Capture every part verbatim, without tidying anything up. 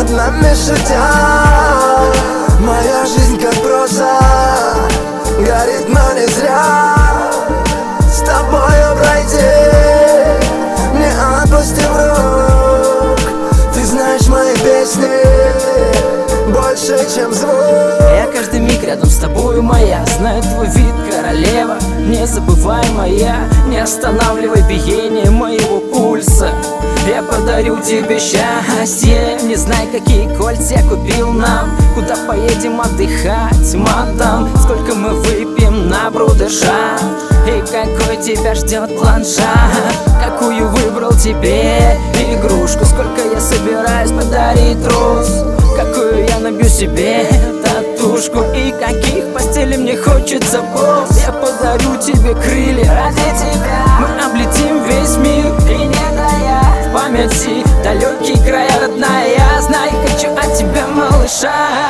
над нами шутя. Моя жизнь как проза, горит, но не зря. С тобою пройти, не отпустив рук. Ты знаешь мои песни больше, чем звук. Я каждый миг рядом с тобою, моя. Знаю твой вид, королева, незабываемая. Не останавливай биение моего пульса. Я подарю тебе счастье. Не знай, какие кольца я купил нам. Куда поедем отдыхать, мадам? Сколько мы выпьем на брудершафт? И какой тебя ждет ландшафт? Какую выбрал тебе игрушку? Сколько я собираюсь подарить трус? Какую я набью себе татушку? И каких постелей мне хочется босс? Я подарю тебе крылья ради тебя. Мы облетим весь мир и не тая в памяти далекие края, родная. Знай, хочу от тебя, малыша.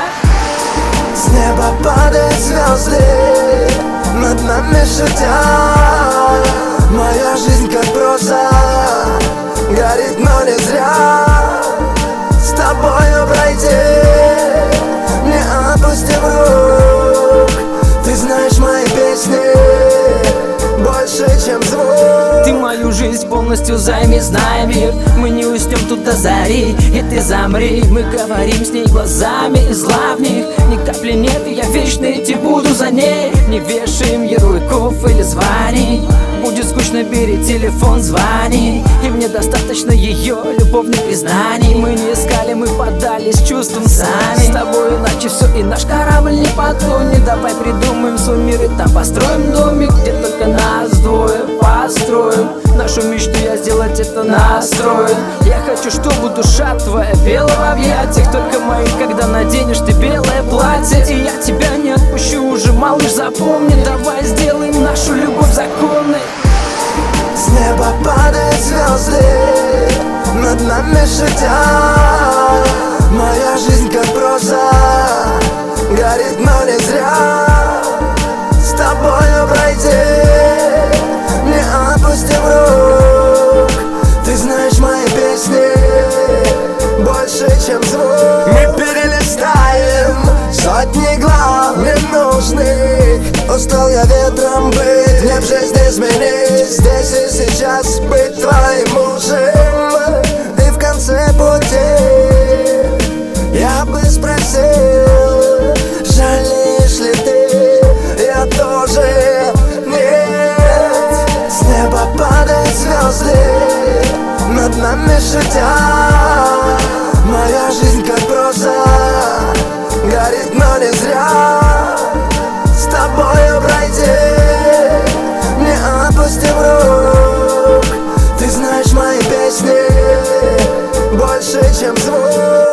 С неба падают звезды, над нами шутя. Моя жизнь как проза, горит, но не зря. С тобою пройти, не отпустив рук. Ты знаешь мои песни больше, чем звук. Ты мою жизнь полностью займи, знай мир. Мы не уснем тут до зари, и ты замри. Мы говорим с ней глазами, и зла в них ни капли нет, и я вечно идти буду за ней. Не вешаем ярлыков или званий. Будет скучно, бери телефон, звони. И мне достаточно ее любовных признаний. Мы не искали, мы подались чувством сами. С тобой иначе все, и наш корабль не потонет. Давай придумаем свой мир, и там построим домик, где только нас двое построим. Нашу мечту я сделать это настроен. Я хочу, чтобы душа твоя пела в объятиях только моих, когда наденешь ты белое платье. И я тебя не отпущу уже, малыш, запомни. Давай сделаем нашу любовь законной. С неба падают звезды, над нами шутя. Моя жизнь как проза, горит, но не зря. С тобою пройти, не отпустив рук. Ты знаешь мои песни больше, чем звук. Мы перелистаем сотни глав ненужных. Устал я ветром быть, мне в жизни изменить. Здесь и сейчас быть твоим мужем. И в конце пути я бы спросил, жалеешь ли ты? Я тоже нет. С неба падают звезды, над нами шутя. Моя жизнь как проза, горит, но не зря. С тобою пройти, не отпустив рук. Ты знаешь мои песни больше, чем звук.